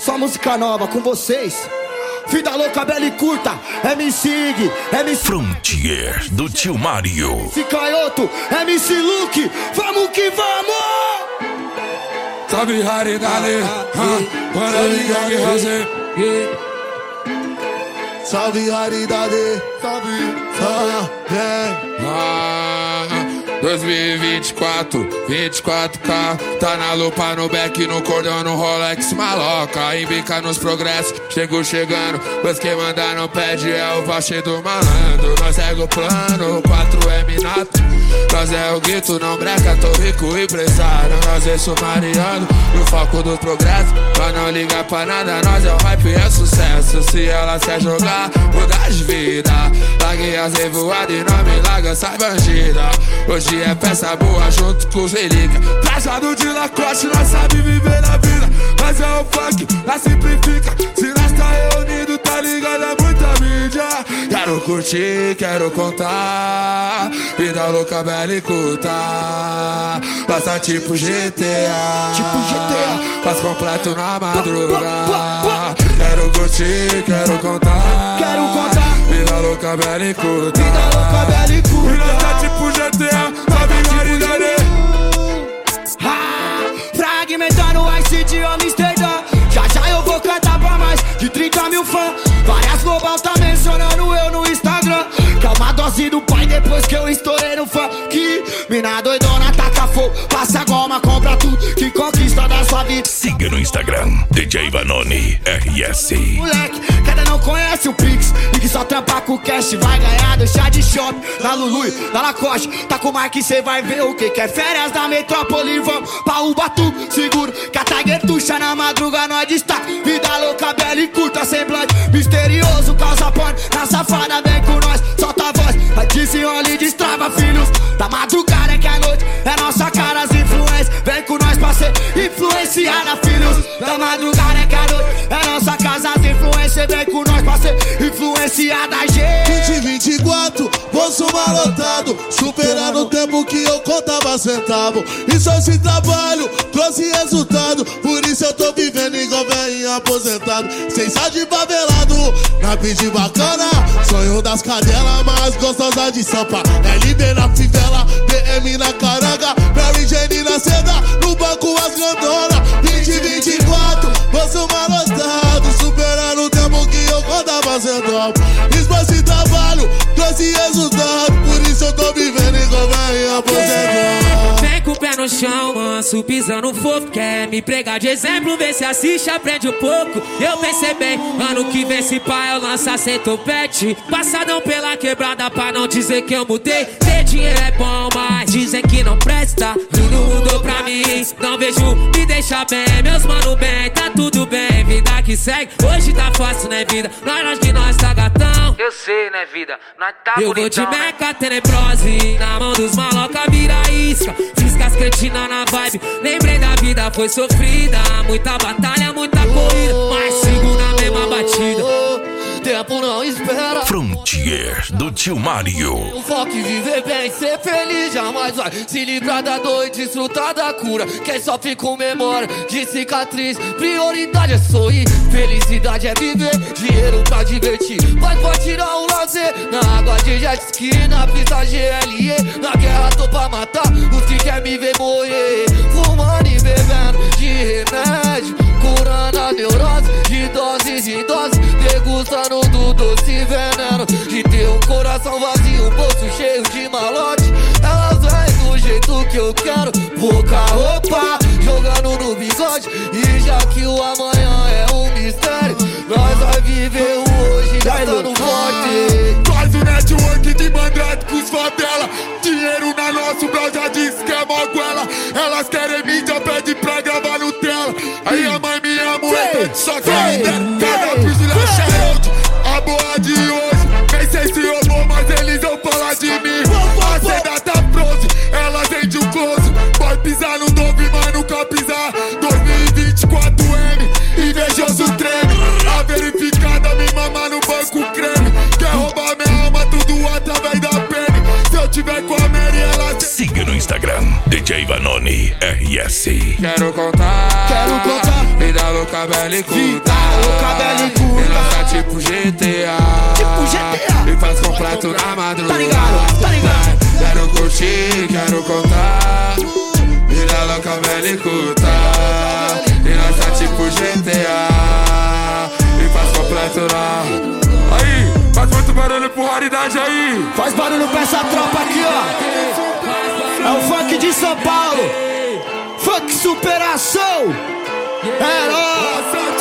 Só música nova com vocês. Vida louca, bela e curta. MC Ig, MC Frontier do tio Mário. MC Canhoto, MC Luke. Vamos que vamos! Salve raridade, para ligar que fazer. Salve raridade, salve, 2024, 24K. Tá na lupa, no back, no cordão, no Rolex, maloca. Embica nos progressos, chego chegando. Pois quem manda não pede é o baixo do malandro. Nós segue o plano, 4M nato. Nós é o guito, não breca, tô rico empresário. Nós é sumariano, no foco do progresso. Pra não ligar pra nada, nós é o hype e é sucesso. Se ela quer jogar, mudar de vida. Largue as revoadas e não me larga essa bandida. Hoje é peça boa junto com os relíquias. Trajado de Lacoste, nós sabe viver na vida. Mas é o funk, nós simplifica. Se nós tá reunido, tá ligado, é muita mídia. Quero curtir, quero contar. Vida louca, bela e curta. Passa tipo GTA. Faz completo na madrugada. Quero curtir, quero contar. Vida louca, bela e curta. E nós tá tipo GTA, sabe raridade. Fragmentando o Ice de Amsterdã. Já eu vou cantar pra mais de 30 mil fãs. Várias global tá mencionando eu no Instagram. Que é uma dose do pai depois que eu estourei no funk. Mina doidona, taca fogo, passa goma, compra tudo que conquista da sua vida. Siga no Instagram, DJ Vanoni RS. Moleque, cada não conhece o Pix e que só trampa com cash vai ganhar do chá de shopping. Na Lulu, na Lacoste, tá com marca e cê vai ver o que é férias da metrópole. Vamos pra Ubatuba, seguro que a Tiger tuxa na madruga nós destaca. Vida louca, bela e curta, semblante misterioso, causa pano. Na safada vem com nós, solta a voz, vai desenrola e destrava, filhos. Da madrugada é que a noite é nossa cara, as influências. Vem com nós pra ser influenciada, filhos. Da madrugada é que a noite é nossa casa, as influências. Vem com nós pra ser influenciada, gente. 2024, bolso malotado, superando o tempo que eu contava centavo. E só esse trabalho trouxe resultado, por isso eu tô vivendo igual velhinho aposentado. Sem sal de favelado, na pide bacana, sonho das cadelas mais gostosas de Sampa. LB na fivela, DM na caranga, Mary Jane na seda, no banco as grandonas. 2024, bolso malotado, superando o tempo que eu contava centavo. E esse trabalho trouxe resultado, por isso eu tô vivendo igual velhinho aposentado. Vem com o pé no chão, manso, pisando fofo. Quer me pregar de exemplo, vê se assiste, aprende um pouco. Eu pensei bem, ano que vem se pá eu lanço sem topete. Passadão pela quebrada pra não dizer que eu mudei. Ter dinheiro é bom, mas dizem que não presta. Tudo mudou pra mim, não vejo me deixa bem. Meus mano bem, tá tudo bem, vida que segue. Hoje tá fácil, né vida? Nós que nós tá gatão. Eu sei, né vida? Nós tá eu bonitão, vou de meca tenebrose, na mão dos maloca vira isca. Fiz com as cretinas na vibe, lembrei da vida foi sofrida. Muita batalha, muita corrida, mas sigo na mesma batida. Tempo não espera. Frontier do tio Mário. O foco em viver bem, ser feliz, jamais vai se livrar da dor e desfrutar da cura. Quem sofre com memória de cicatriz, prioridade é sorrir, felicidade é viver, dinheiro pra divertir, mas pode tirar o lazer. Na água de jet ski, na pista GLE, na guerra tô pra matar os que quer me ver morrer. Fumando e bebendo de remédio, curando a neurose de doses em doses, degustando do doce veneno. De ter um coração vazio, um bolso cheio de malote. Elas vêm do jeito que eu quero, pouca roupa, jogando no bigode. E já que o amanhã é um mistério, nós vai viver o hoje gastando forte. Quase network de mandrake com os favela. Dinheiro na nossa, o Brau já disse que é moguela. Elas querem mídia, pede pra gravar no tela. Aí a mãe me ama, só que me der. Cada prisioneiro charuto, a boa de hoje. Nem sei se eu vou, mas eles vão falar de mim. A seda tá frozen, elas vendem o close. Pode pisar no Dove, mas nunca pisar 2024M, invejoso treme. A verificada me mama no banco creme. Quer roubar minha alma, tudo através da pele. Se eu tiver com a Mary, ela... Siga no Instagram, DJ Vanoni Vanoni, RS. Quero contar, vida louca, bela e curta. E lança tipo GTA, e faz completo na madrugada. Tá ligado? Quero curtir, quero contar, vida louca, bela e curta. E lança tipo GTA, e faz completo na... Aí, faz muito barulho por raridade aí. Faz barulho pra essa tropa aqui, ó. É o funk de São Paulo. Funk superação. É nóis.